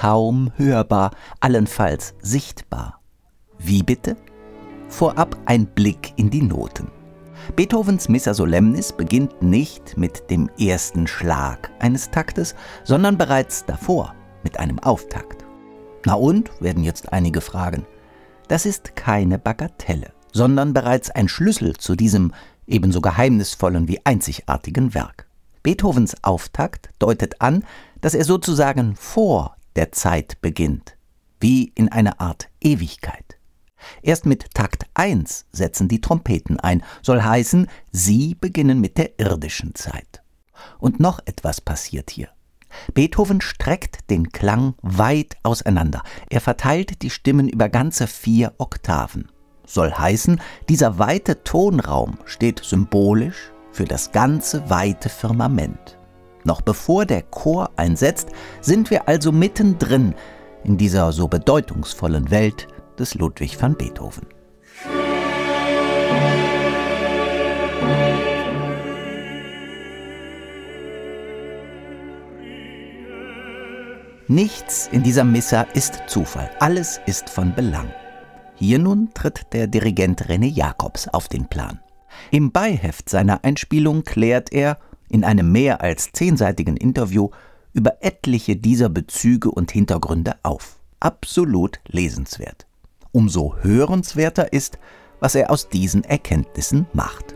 kaum hörbar, allenfalls sichtbar. Wie bitte? Vorab ein Blick in die Noten. Beethovens Missa Solemnis beginnt nicht mit dem ersten Schlag eines Taktes, sondern bereits davor mit einem Auftakt. Na und, werden jetzt einige fragen. Das ist keine Bagatelle, sondern bereits ein Schlüssel zu diesem ebenso geheimnisvollen wie einzigartigen Werk. Beethovens Auftakt deutet an, dass er sozusagen vor der Zeit beginnt, wie in einer Art Ewigkeit. Erst mit Takt 1 setzen die Trompeten ein, soll heißen, sie beginnen mit der irdischen Zeit. Und noch etwas passiert hier. Beethoven streckt den Klang weit auseinander. Er verteilt die Stimmen über ganze 4 Oktaven. Soll heißen, dieser weite Tonraum steht symbolisch für das ganze weite Firmament. Noch bevor der Chor einsetzt, sind wir also mittendrin in dieser so bedeutungsvollen Welt des Ludwig van Beethoven. Nichts in dieser Missa ist Zufall, alles ist von Belang. Hier nun tritt der Dirigent René Jacobs auf den Plan. Im Beiheft seiner Einspielung klärt er in einem mehr als 10-seitigen Interview über etliche dieser Bezüge und Hintergründe auf. Absolut lesenswert. Umso hörenswerter ist, was er aus diesen Erkenntnissen macht.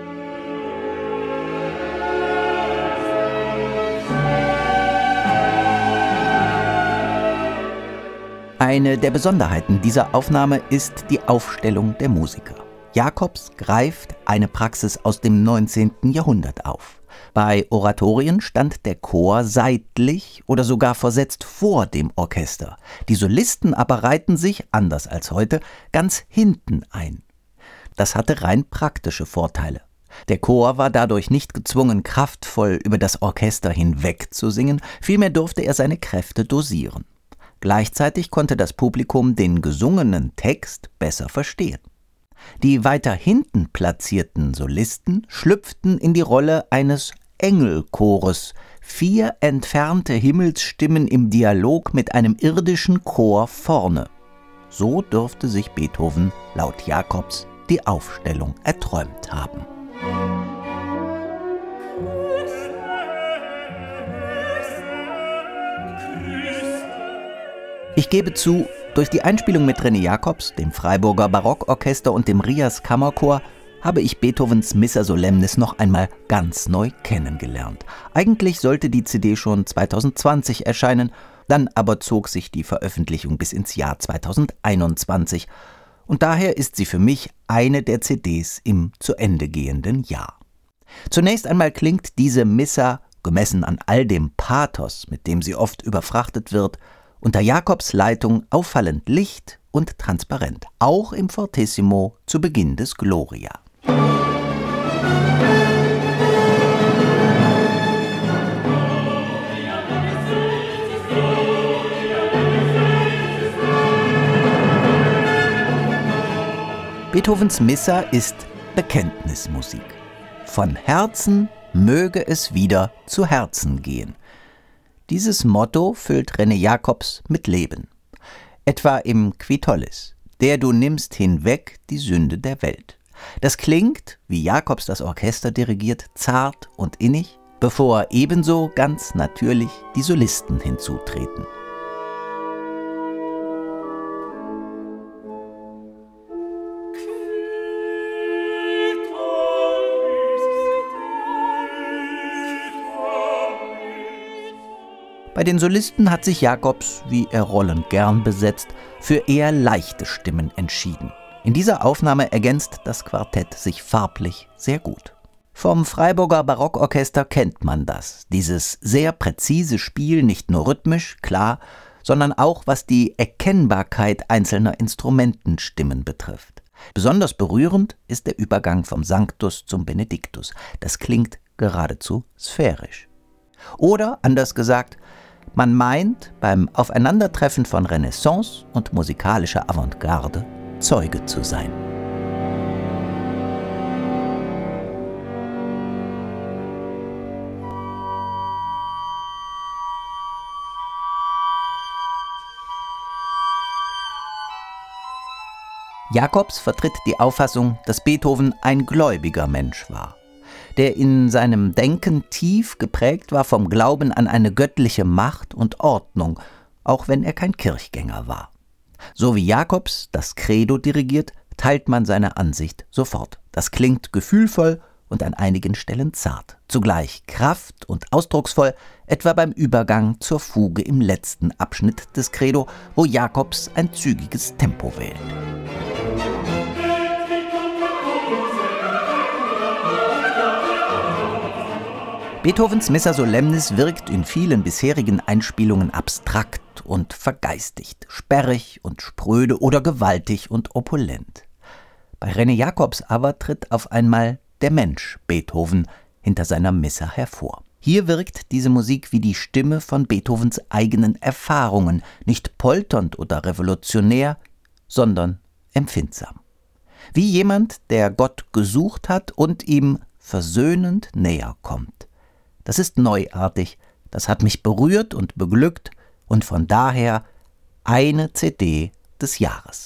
Eine der Besonderheiten dieser Aufnahme ist die Aufstellung der Musiker. Jacobs greift eine Praxis aus dem 19. Jahrhundert auf. Bei Oratorien stand der Chor seitlich oder sogar versetzt vor dem Orchester. Die Solisten aber reihten sich, anders als heute, ganz hinten ein. Das hatte rein praktische Vorteile. Der Chor war dadurch nicht gezwungen, kraftvoll über das Orchester hinweg zu singen, vielmehr durfte er seine Kräfte dosieren. Gleichzeitig konnte das Publikum den gesungenen Text besser verstehen. Die weiter hinten platzierten Solisten schlüpften in die Rolle eines Engelchores, 4 entfernte Himmelsstimmen im Dialog mit einem irdischen Chor vorne. So dürfte sich Beethoven laut Jacobs die Aufstellung erträumt haben. Ich gebe zu, durch die Einspielung mit René Jacobs, dem Freiburger Barockorchester und dem Rias Kammerchor habe ich Beethovens Missa Solemnis noch einmal ganz neu kennengelernt. Eigentlich sollte die CD schon 2020 erscheinen, dann aber zog sich die Veröffentlichung bis ins Jahr 2021 und daher ist sie für mich eine der CDs im zu Ende gehenden Jahr. Zunächst einmal klingt diese Missa, gemessen an all dem Pathos, mit dem sie oft überfrachtet wird, unter Jacobs Leitung auffallend licht und transparent, auch im Fortissimo zu Beginn des Gloria. Beethovens Missa ist Bekenntnismusik. Von Herzen möge es wieder zu Herzen gehen. Dieses Motto füllt René Jacobs mit Leben. Etwa im Qui tollis, der du nimmst hinweg die Sünde der Welt. Das klingt, wie Jacobs das Orchester dirigiert, zart und innig, bevor ebenso ganz natürlich die Solisten hinzutreten. Bei den Solisten hat sich Jacobs, wie er Rollen gern besetzt, für eher leichte Stimmen entschieden. In dieser Aufnahme ergänzt das Quartett sich farblich sehr gut. Vom Freiburger Barockorchester kennt man das, dieses sehr präzise Spiel, nicht nur rhythmisch, klar, sondern auch was die Erkennbarkeit einzelner Instrumentenstimmen betrifft. Besonders berührend ist der Übergang vom Sanctus zum Benedictus. Das klingt geradezu sphärisch. Oder, anders gesagt, man meint, beim Aufeinandertreffen von Renaissance und musikalischer Avantgarde Zeuge zu sein. Jacobs vertritt die Auffassung, dass Beethoven ein gläubiger Mensch war, der in seinem Denken tief geprägt war vom Glauben an eine göttliche Macht und Ordnung, auch wenn er kein Kirchgänger war. So wie Jacobs das Credo dirigiert, teilt man seine Ansicht sofort. Das klingt gefühlvoll und an einigen Stellen zart, zugleich kraft- und ausdrucksvoll, etwa beim Übergang zur Fuge im letzten Abschnitt des Credo, wo Jacobs ein zügiges Tempo wählt. Beethovens Missa Solemnis wirkt in vielen bisherigen Einspielungen abstrakt und vergeistigt, sperrig und spröde oder gewaltig und opulent. Bei René Jacobs aber tritt auf einmal der Mensch Beethoven hinter seiner Missa hervor. Hier wirkt diese Musik wie die Stimme von Beethovens eigenen Erfahrungen, nicht polternd oder revolutionär, sondern empfindsam. Wie jemand, der Gott gesucht hat und ihm versöhnend näher kommt. Das ist neuartig, das hat mich berührt und beglückt und von daher eine CD des Jahres.